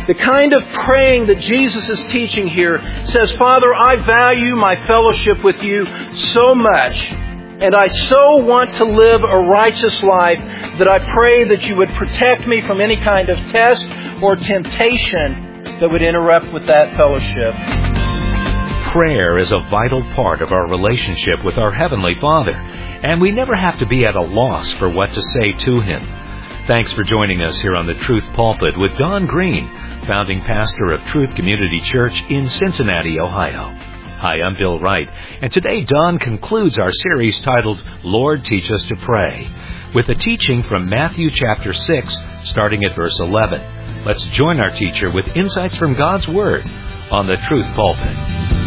The kind of praying that Jesus is teaching here says, Father, I value my fellowship with you so much, and I so want to live a righteous life that I pray that you would protect me from any kind of test or temptation that would interrupt with that fellowship. Prayer is a vital part of our relationship with our Heavenly Father, and we never have to be at a loss for what to say to Him. Thanks for joining us here on the Truth Pulpit with Don Green, founding pastor of Truth Community Church in Cincinnati, Ohio. Hi, I'm Bill Wright, and today Don concludes our series titled, Lord, Teach Us to Pray, with a teaching from Matthew chapter 6, starting at verse 11. Let's join our teacher with insights from God's Word on the Truth Pulpit.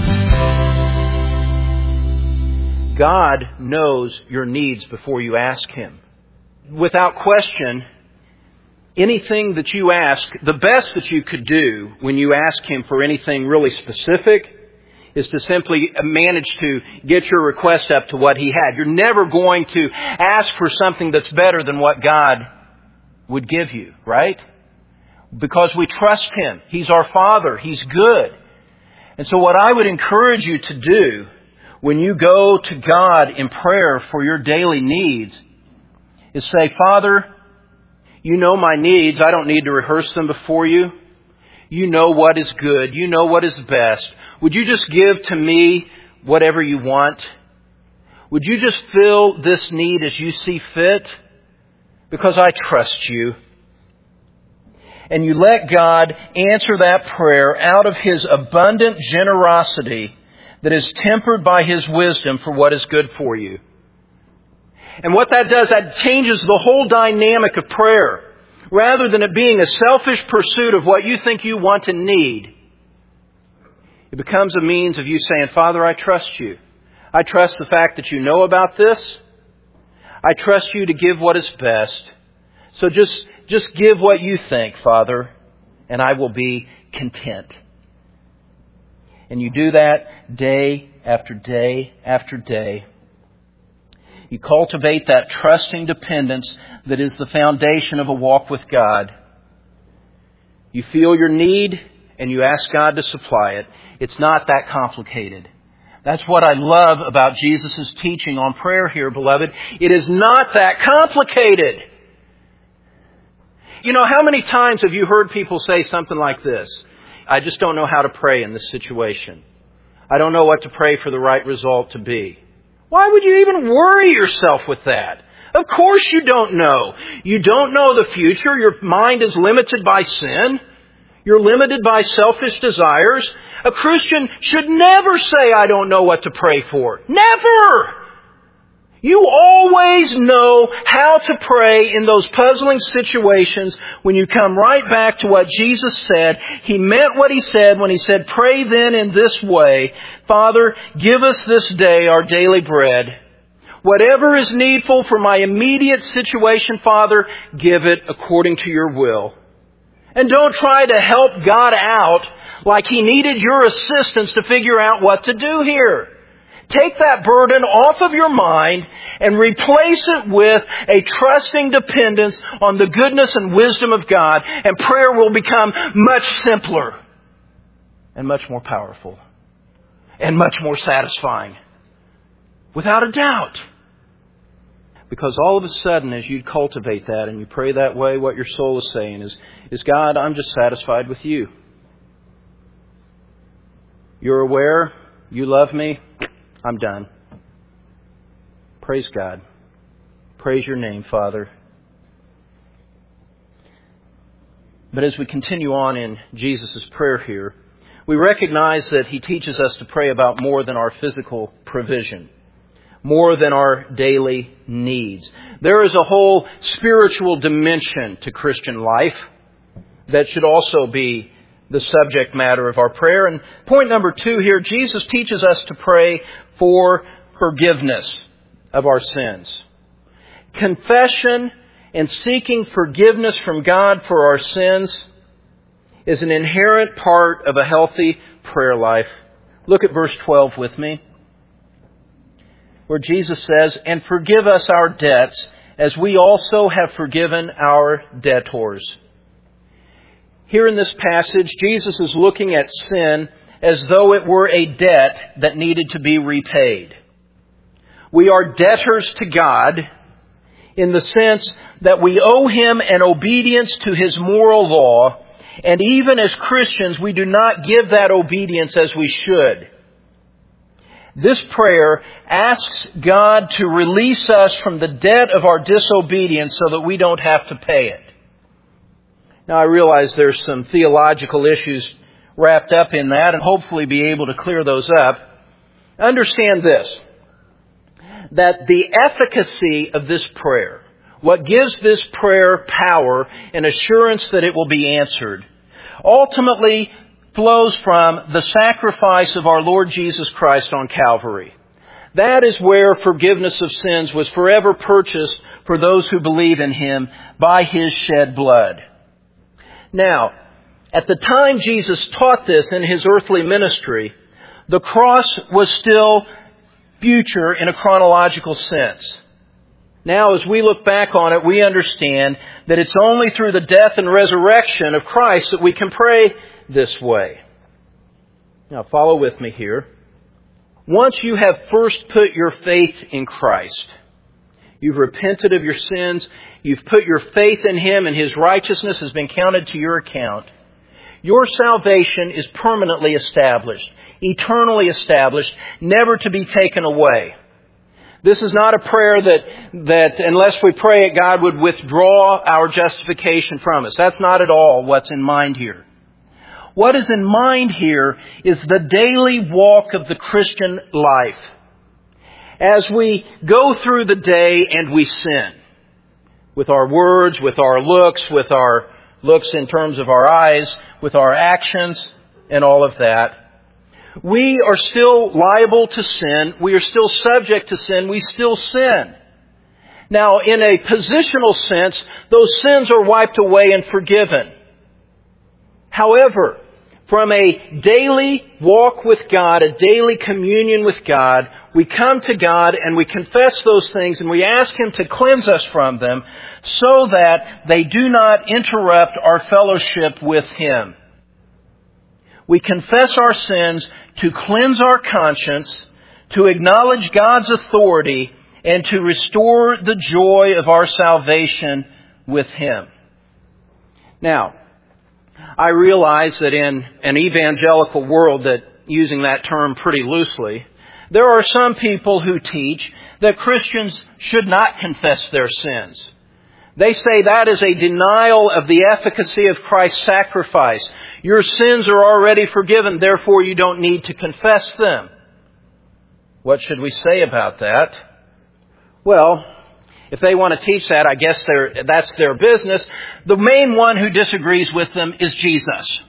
God knows your needs before you ask Him. Without question, anything that you ask, the best that you could do when you ask Him for anything really specific is to simply manage to get your request up to what He had. You're never going to ask for something that's better than what God would give you, right? Because we trust Him. He's our Father. He's good. And so what I would encourage you to do when you go to God in prayer for your daily needs is say, Father, you know my needs. I don't need to rehearse them before you. You know what is good. You know what is best. Would you just give to me whatever you want? Would you just fill this need as you see fit? Because I trust you. And you let God answer that prayer out of His abundant generosity that is tempered by His wisdom for what is good for you. And what that does, that changes the whole dynamic of prayer. Rather than it being a selfish pursuit of what you think you want and need, it becomes a means of you saying, Father, I trust you. I trust the fact that you know about this. I trust you to give what is best. So just give what you think, Father, and I will be content. And you do that day after day after day. You cultivate that trusting dependence that is the foundation of a walk with God. You feel your need and you ask God to supply it. It's not that complicated. That's what I love about Jesus' teaching on prayer here, beloved. It is not that complicated. You know, how many times have you heard people say something like this? I just don't know how to pray in this situation. I don't know what to pray for the right result to be. Why would you even worry yourself with that? Of course you don't know. You don't know the future. Your mind is limited by sin. You're limited by selfish desires. A Christian should never say, I don't know what to pray for. Never! You always know how to pray in those puzzling situations when you come right back to what Jesus said. He meant what He said when He said, pray then in this way. Father, give us this day our daily bread. Whatever is needful for my immediate situation, Father, give it according to your will. And don't try to help God out like He needed your assistance to figure out what to do here. Take that burden off of your mind and replace it with a trusting dependence on the goodness and wisdom of God, and prayer will become much simpler and much more powerful and much more satisfying. Without a doubt. Because all of a sudden, as you cultivate that and you pray that way, what your soul is saying is God, I'm just satisfied with you. You're aware. You love me. I'm done. Praise God. Praise your name, Father. But as we continue on in Jesus' prayer here, we recognize that He teaches us to pray about more than our physical provision, more than our daily needs. There is a whole spiritual dimension to Christian life that should also be the subject matter of our prayer. And point number 2 here, Jesus teaches us to pray for forgiveness of our sins. Confession and seeking forgiveness from God for our sins is an inherent part of a healthy prayer life. Look at verse 12 with me, where Jesus says, and forgive us our debts as we also have forgiven our debtors. Here in this passage, Jesus is looking at sin as though it were a debt that needed to be repaid. We are debtors to God in the sense that we owe Him an obedience to His moral law, and even as Christians, we do not give that obedience as we should. This prayer asks God to release us from the debt of our disobedience so that we don't have to pay it. Now, I realize there's some theological issues wrapped up in that, and hopefully be able to clear those up. Understand this, that the efficacy of this prayer, what gives this prayer power and assurance that it will be answered, ultimately flows from the sacrifice of our Lord Jesus Christ on Calvary. That is where forgiveness of sins was forever purchased for those who believe in Him by His shed blood. Now, at the time Jesus taught this in His earthly ministry, the cross was still future in a chronological sense. Now, as we look back on it, we understand that it's only through the death and resurrection of Christ that we can pray this way. Now, follow with me here. Once you have first put your faith in Christ, you've repented of your sins, you've put your faith in Him, and His righteousness has been counted to your account, your salvation is permanently established, eternally established, never to be taken away. This is not a prayer that unless we pray it, God would withdraw our justification from us. That's not at all what's in mind here. What is in mind here is the daily walk of the Christian life. As we go through the day and we sin, with our words, with our looks in terms of our eyes, with our actions, and all of that, we are still liable to sin. We are still subject to sin. We still sin. Now, in a positional sense, those sins are wiped away and forgiven. However, from a daily walk with God, a daily communion with God, we come to God and we confess those things and we ask Him to cleanse us from them so that they do not interrupt our fellowship with Him. We confess our sins to cleanse our conscience, to acknowledge God's authority, and to restore the joy of our salvation with Him. Now, I realize that in an evangelical world, that using that term pretty loosely, there are some people who teach that Christians should not confess their sins. They say that is a denial of the efficacy of Christ's sacrifice. Your sins are already forgiven, therefore you don't need to confess them. What should we say about that? Well, if they want to teach that, I guess that's their business. The main one who disagrees with them is Jesus.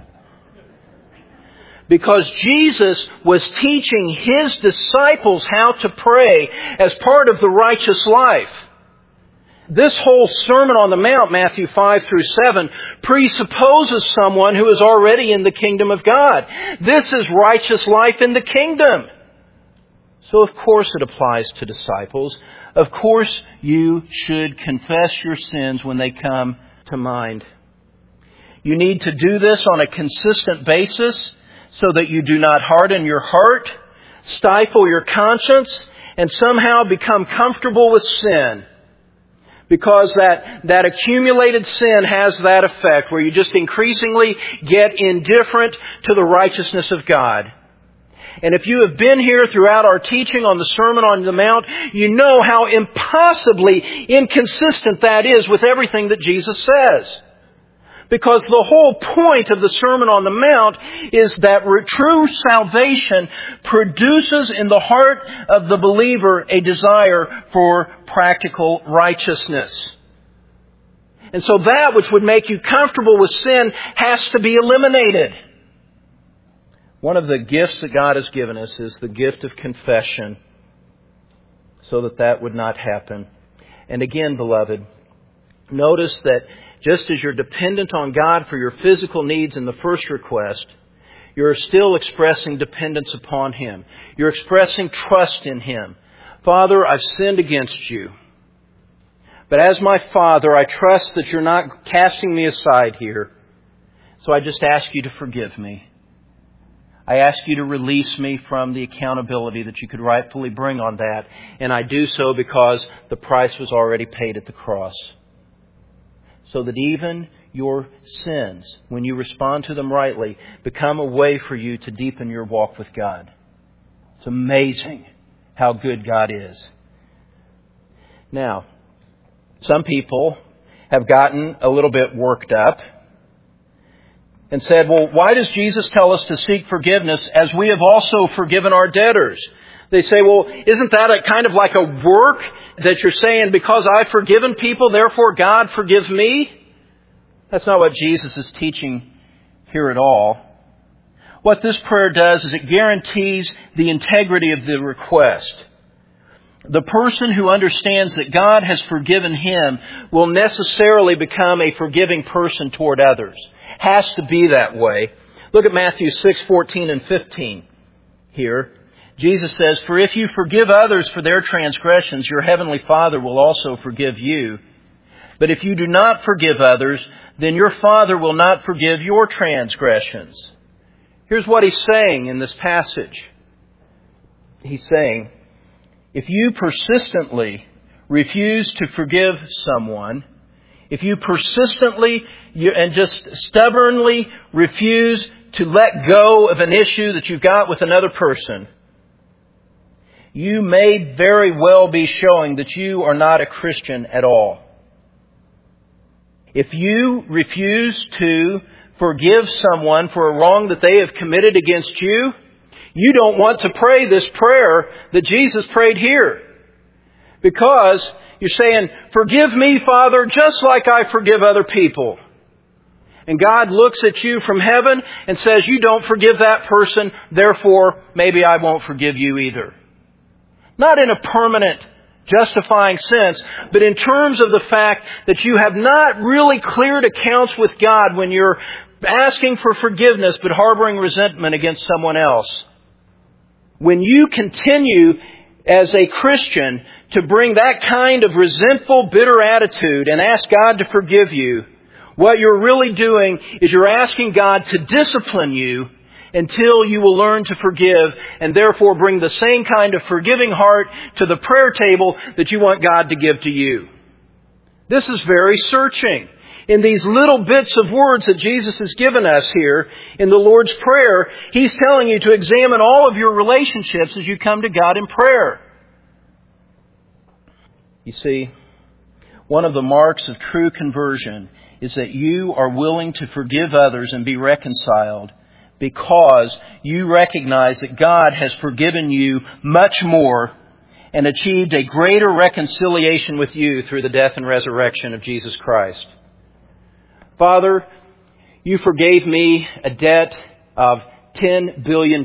Because Jesus was teaching His disciples how to pray as part of the righteous life. This whole Sermon on the Mount, Matthew 5 through 7, presupposes someone who is already in the kingdom of God. This is righteous life in the kingdom. So of course it applies to disciples. Of course you should confess your sins when they come to mind. You need to do this on a consistent basis so that you do not harden your heart, stifle your conscience, and somehow become comfortable with sin. Because that accumulated sin has that effect where you just increasingly get indifferent to the righteousness of God. And if you have been here throughout our teaching on the Sermon on the Mount, you know how impossibly inconsistent that is with everything that Jesus says. Because the whole point of the Sermon on the Mount is that true salvation produces in the heart of the believer a desire for practical righteousness. And so that which would make you comfortable with sin has to be eliminated. One of the gifts that God has given us is the gift of confession, so that would not happen. And again, beloved, notice that just as you're dependent on God for your physical needs in the first request, you're still expressing dependence upon Him. You're expressing trust in Him. Father, I've sinned against You. But as my Father, I trust that You're not casting me aside here. So I just ask you to forgive me. I ask you to release me from the accountability that you could rightfully bring on that. And I do so because the price was already paid at the cross. So that even your sins, when you respond to them rightly, become a way for you to deepen your walk with God. It's amazing how good God is. Now, some people have gotten a little bit worked up and said, well, why does Jesus tell us to seek forgiveness as we have also forgiven our debtors? They say, well, isn't that a kind of like a work that you're saying, because I've forgiven people, therefore God forgive me? That's not what Jesus is teaching here at all. What this prayer does is it guarantees the integrity of the request. The person who understands that God has forgiven him will necessarily become a forgiving person toward others. Has to be that way. Look at Matthew 6:14 and 15 here. Jesus says, "For if you forgive others for their transgressions, your heavenly Father will also forgive you. But if you do not forgive others, then your Father will not forgive your transgressions." Here's what he's saying in this passage. He's saying, if you persistently refuse to forgive someone, if you persistently and just stubbornly refuse to let go of an issue that you've got with another person, you may very well be showing that you are not a Christian at all. If you refuse to forgive someone for a wrong that they have committed against you, you don't want to pray this prayer that Jesus prayed here. Because you're saying, forgive me, Father, just like I forgive other people. And God looks at you from heaven and says, you don't forgive that person, therefore maybe I won't forgive you either. Not in a permanent, justifying sense, but in terms of the fact that you have not really cleared accounts with God when you're asking for forgiveness but harboring resentment against someone else. When you continue as a Christian to bring that kind of resentful, bitter attitude and ask God to forgive you, what you're really doing is you're asking God to discipline you until you will learn to forgive and therefore bring the same kind of forgiving heart to the prayer table that you want God to give to you. This is very searching. In these little bits of words that Jesus has given us here in the Lord's Prayer, He's telling you to examine all of your relationships as you come to God in prayer. You see, one of the marks of true conversion is that you are willing to forgive others and be reconciled because you recognize that God has forgiven you much more and achieved a greater reconciliation with you through the death and resurrection of Jesus Christ. Father, you forgave me a debt of $10 billion.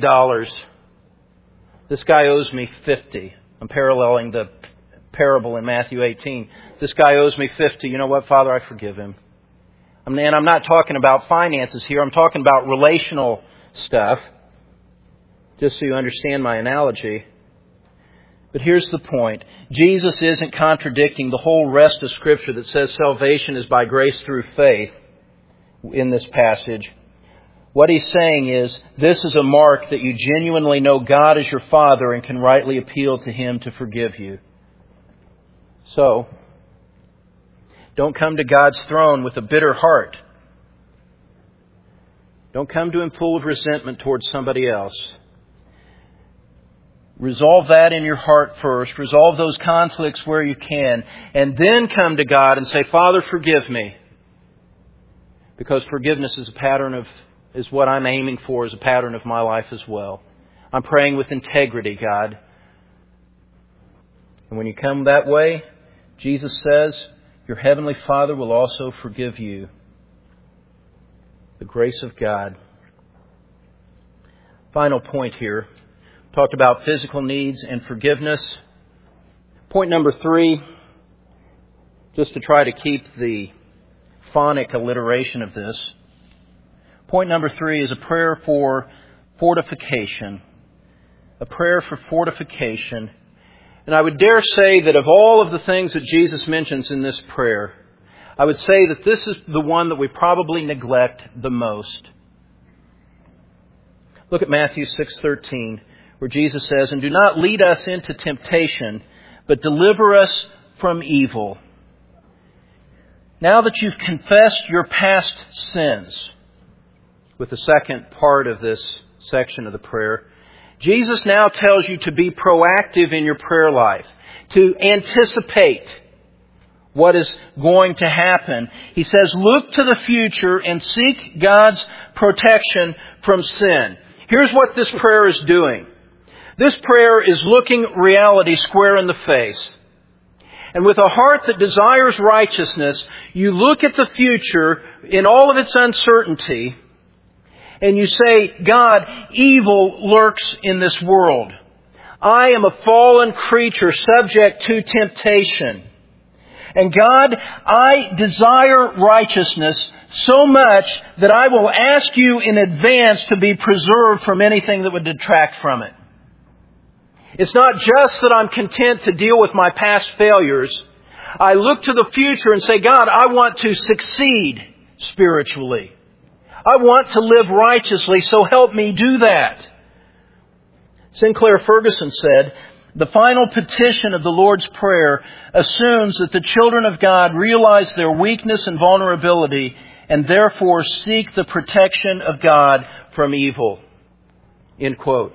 This guy owes me 50. I'm paralleling the parable in Matthew 18. This guy owes me 50. You know what, Father? I forgive him. And I'm not talking about finances here. I'm talking about relational stuff. Just so you understand my analogy. But here's the point. Jesus isn't contradicting the whole rest of Scripture that says salvation is by grace through faith in this passage. What He's saying is, this is a mark that you genuinely know God is your Father and can rightly appeal to Him to forgive you. So, don't come to God's throne with a bitter heart. Don't come to Him full of resentment towards somebody else. Resolve that in your heart first. Resolve those conflicts where you can. And then come to God and say, Father, forgive me. Because forgiveness is is what I'm aiming for as a pattern of my life as well. I'm praying with integrity, God. And when you come that way, Jesus says, your Heavenly Father will also forgive you. The grace of God. Final point here. Talked about physical needs and forgiveness. Point number 3, just to try to keep the phonic alliteration of this. Point number 3 is a prayer for fortification. A prayer for fortification. And I would dare say that of all of the things that Jesus mentions in this prayer, I would say that this is the one that we probably neglect the most. Look at Matthew 6:13, where Jesus says, "And do not lead us into temptation, but deliver us from evil." Now that you've confessed your past sins, with the second part of this section of the prayer, Jesus now tells you to be proactive in your prayer life, to anticipate what is going to happen. He says, look to the future and seek God's protection from sin. Here's what this prayer is doing. This prayer is looking reality square in the face. And with a heart that desires righteousness, you look at the future in all of its uncertainty, and you say, God, evil lurks in this world. I am a fallen creature subject to temptation. And God, I desire righteousness so much that I will ask you in advance to be preserved from anything that would detract from it. It's not just that I'm content to deal with my past failures. I look to the future and say, God, I want to succeed spiritually. I want to live righteously, so help me do that. Sinclair Ferguson said, the final petition of the Lord's Prayer assumes that the children of God realize their weakness and vulnerability and therefore seek the protection of God from evil. End quote.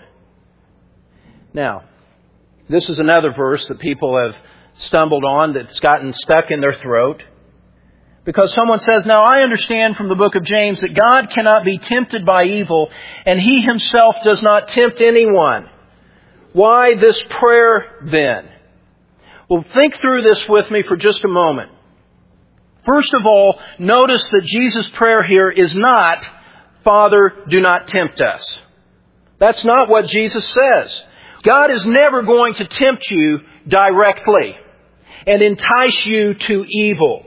Now, this is another verse that people have stumbled on that's gotten stuck in their throat. Because someone says, now I understand from the book of James that God cannot be tempted by evil and He Himself does not tempt anyone. Why this prayer then? Well, think through this with me for just a moment. First of all, notice that Jesus' prayer here is not, Father, do not tempt us. That's not what Jesus says. God is never going to tempt you directly and entice you to evil.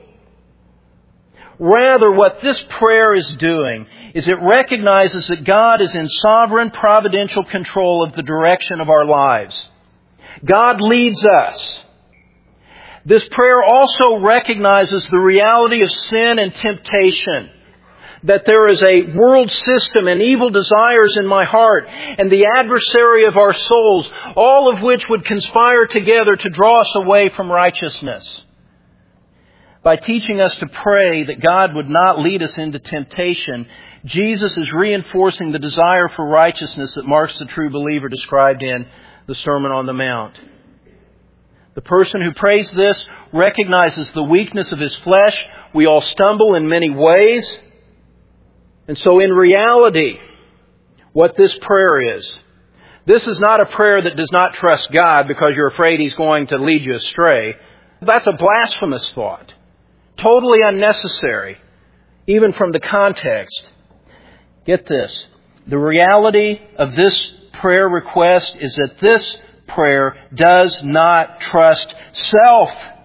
Rather, what this prayer is doing is it recognizes that God is in sovereign providential control of the direction of our lives. God leads us. This prayer also recognizes the reality of sin and temptation. That there is a world system and evil desires in my heart and the adversary of our souls, all of which would conspire together to draw us away from righteousness. By teaching us to pray that God would not lead us into temptation, Jesus is reinforcing the desire for righteousness that marks the true believer described in the Sermon on the Mount. The person who prays this recognizes the weakness of his flesh. We all stumble in many ways. And so in reality, what this prayer is, this is not a prayer that does not trust God because you're afraid He's going to lead you astray. That's a blasphemous thought. Totally unnecessary, even from the context. Get this. The reality of this prayer request is that this prayer does not trust self.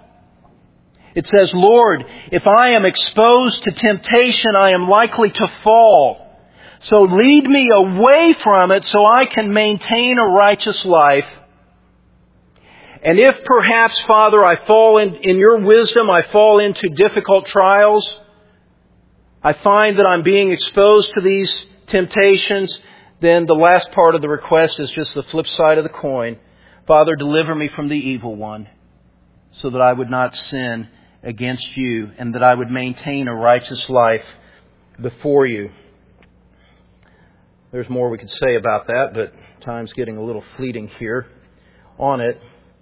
It says, Lord, if I am exposed to temptation, I am likely to fall. So lead me away from it so I can maintain a righteous life. And if perhaps, Father, I fall in your wisdom, I fall into difficult trials, I find that I'm being exposed to these temptations, then the last part of the request is just the flip side of the coin. Father, deliver me from the evil one so that I would not sin against you and that I would maintain a righteous life before you. There's more we could say about that, but time's getting a little fleeting here on it.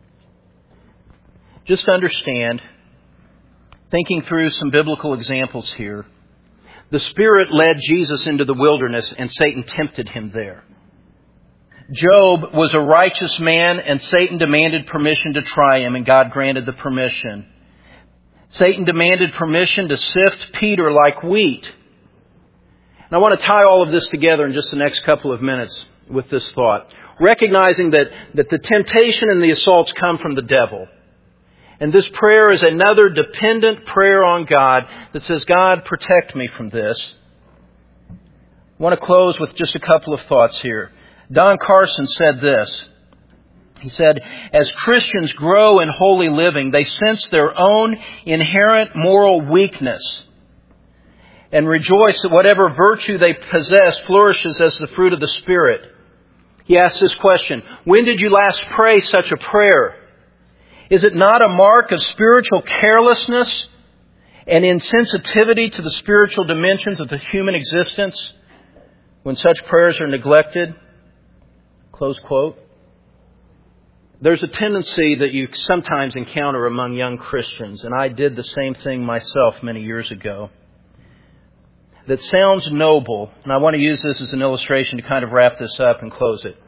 Just understand, thinking through some biblical examples here, the Spirit led Jesus into the wilderness and Satan tempted Him there. Job was a righteous man and Satan demanded permission to try him and God granted the permission. Satan demanded permission to sift Peter like wheat. And I want to tie all of this together in just the next couple of minutes with this thought. Recognizing that the temptation and the assaults come from the devil. And this prayer is another dependent prayer on God that says, God, protect me from this. I want to close with just a couple of thoughts here. Don Carson said this. He said, as Christians grow in holy living, they sense their own inherent moral weakness and rejoice that whatever virtue they possess flourishes as the fruit of the Spirit. He asks this question, when did you last pray such a prayer? Is it not a mark of spiritual carelessness and insensitivity to the spiritual dimensions of the human existence when such prayers are neglected? Close quote. There's a tendency that you sometimes encounter among young Christians, and I did the same thing myself many years ago, that sounds noble, and I want to use this as an illustration to kind of wrap this up and close it.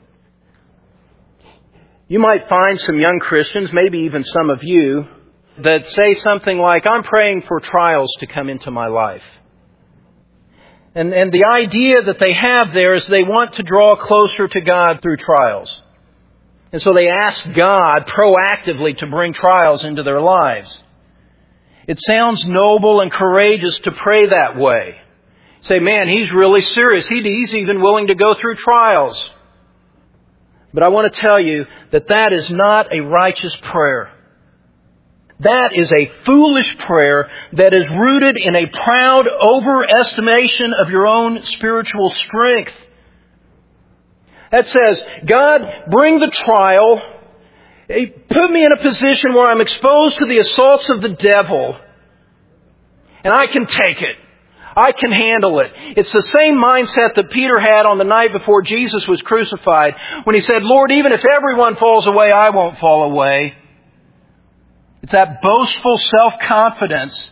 You might find some young Christians, maybe even some of you, that say something like, I'm praying for trials to come into my life. And the idea that they have there is they want to draw closer to God through trials. And so they ask God proactively to bring trials into their lives. It sounds noble and courageous to pray that way. Say, man, he's really serious. He's even willing to go through trials. But I want to tell you that that is not a righteous prayer. That is a foolish prayer that is rooted in a proud overestimation of your own spiritual strength. That says, God, bring the trial. Put me in a position where I'm exposed to the assaults of the devil. And I can take it. I can handle it. It's the same mindset that Peter had on the night before Jesus was crucified when he said, Lord, even if everyone falls away, I won't fall away. It's that boastful self-confidence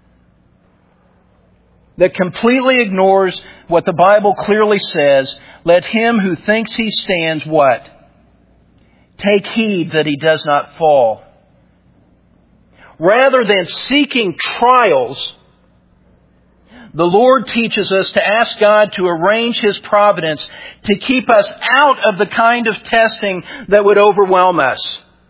that completely ignores what the Bible clearly says. Let him who thinks he stands, what? Take heed that he does not fall. Rather than seeking trials, the Lord teaches us to ask God to arrange His providence to keep us out of the kind of testing that would overwhelm us.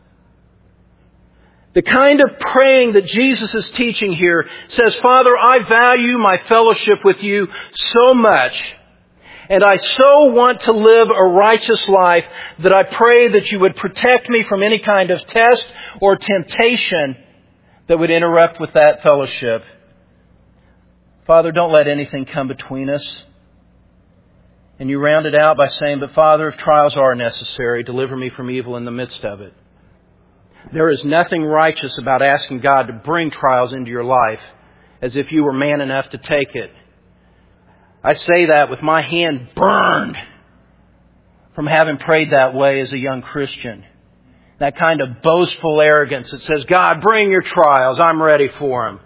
The kind of praying that Jesus is teaching here says, Father, I value my fellowship with you so much, and I so want to live a righteous life that I pray that you would protect me from any kind of test or temptation that would interrupt with that fellowship. Father, don't let anything come between us. And you round it out by saying, but Father, if trials are necessary, deliver me from evil in the midst of it. There is nothing righteous about asking God to bring trials into your life as if you were man enough to take it. I say that with my hand burned from having prayed that way as a young Christian. That kind of boastful arrogance that says, God, bring your trials. I'm ready for them.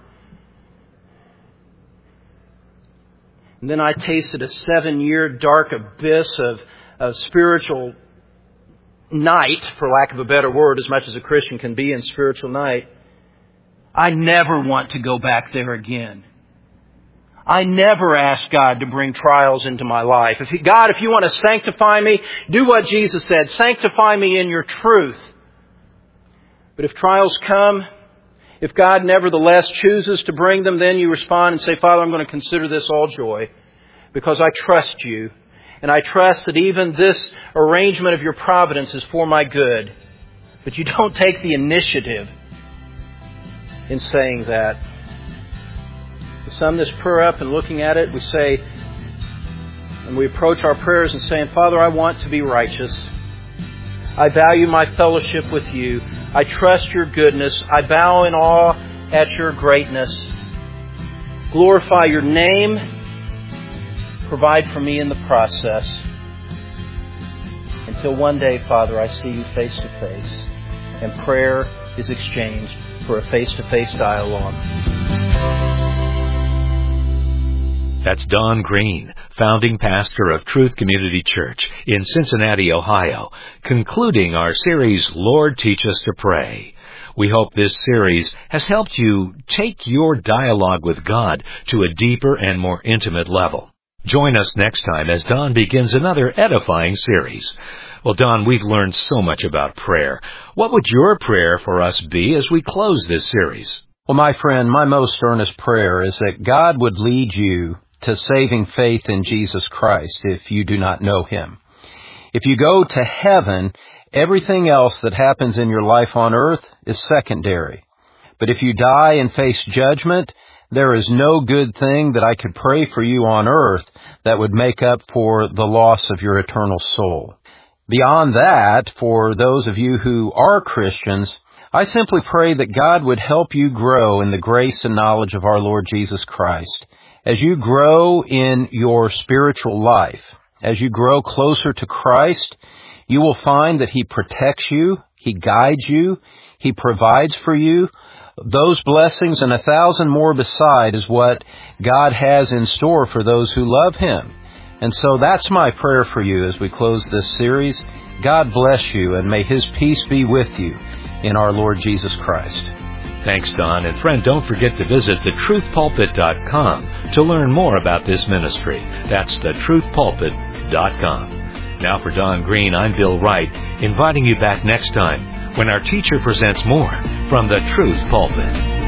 And then I tasted a 7-year dark abyss of spiritual night, for lack of a better word, as much as a Christian can be in spiritual night. I never want to go back there again. I never ask God to bring trials into my life. God, if you want to sanctify me, do what Jesus said. Sanctify me in your truth. But if trials come, if God nevertheless chooses to bring them, then you respond and say, Father, I'm going to consider this all joy because I trust you. And I trust that even this arrangement of your providence is for my good. But you don't take the initiative in saying that. We sum this prayer up and looking at it, we say, and we approach our prayers and saying, Father, I want to be righteous. I value my fellowship with you. I trust your goodness. I bow in awe at your greatness. Glorify your name. Provide for me in the process. Until one day, Father, I see you face to face and prayer is exchanged for a face-to-face dialogue. That's Don Green, founding pastor of Truth Community Church in Cincinnati, Ohio, concluding our series, Lord, Teach Us to Pray. We hope this series has helped you take your dialogue with God to a deeper and more intimate level. Join us next time as Don begins another edifying series. Well, Don, we've learned so much about prayer. What would your prayer for us be as we close this series? Well, my friend, my most earnest prayer is that God would lead you to saving faith in Jesus Christ if you do not know Him. If you go to heaven Everything else that happens in your life on earth is secondary. But if you die and face judgment, there is no good thing that I could pray for you on earth that would make up for the loss of your eternal soul. Beyond that, for those of you who are Christians, I simply pray that God would help you grow in the grace and knowledge of our Lord Jesus Christ. As you grow in your spiritual life, as you grow closer to Christ, you will find that He protects you, He guides you, He provides for you. Those blessings and 1,000 more beside is what God has in store for those who love Him. And so that's my prayer for you as we close this series. God bless you, and may His peace be with you in our Lord Jesus Christ. Thanks, Don. And friend, don't forget to visit thetruthpulpit.com to learn more about this ministry. That's thetruthpulpit.com. Now for Don Green, I'm Bill Wright, inviting you back next time when our teacher presents more from the Truth Pulpit.